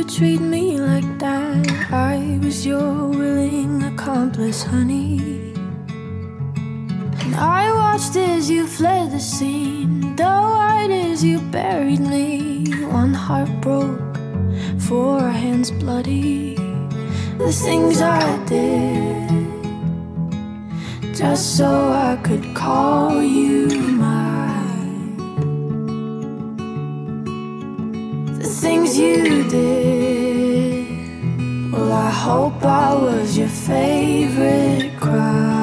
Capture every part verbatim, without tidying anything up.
treat me like that. I was your willing accomplice, honey. And I watched as you fled the scene, though white as you buried me. One heart broke, four hands bloody. The things I did just so I could call you mine. The things you did, well, I hope I was your favorite crime.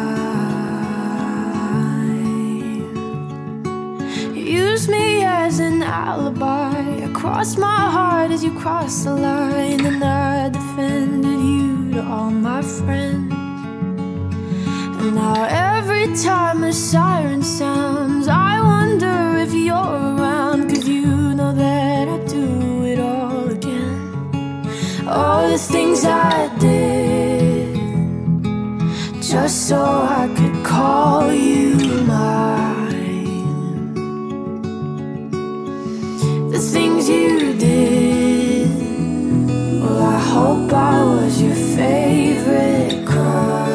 You used me as an alibi. I crossed my heart as you crossed the line, and I defended you to all my friends. And now every time a siren sounds, I wonder if you're around, 'cause you know that I'd do it all again. All the things I did just so I could call you mine. The things you did, well, I hope I was your favorite crime.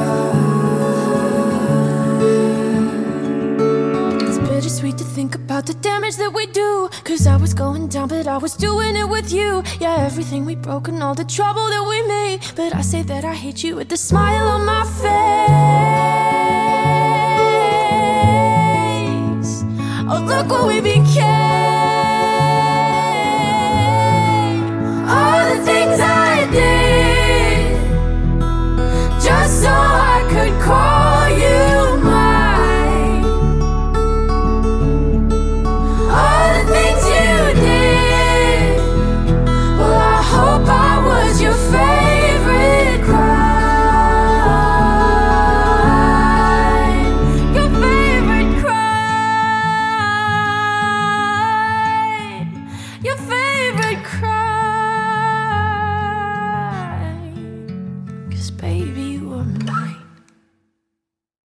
Sweet to think about the damage that we do, 'cause I was going down but I was doing it with you. Yeah, everything we broke and all the trouble that we made, but I say that I hate you with the smile on my face. Oh, look what we became. All the things I did just so I could call you mine. Your favorite crime, your favorite crime, your favorite crime.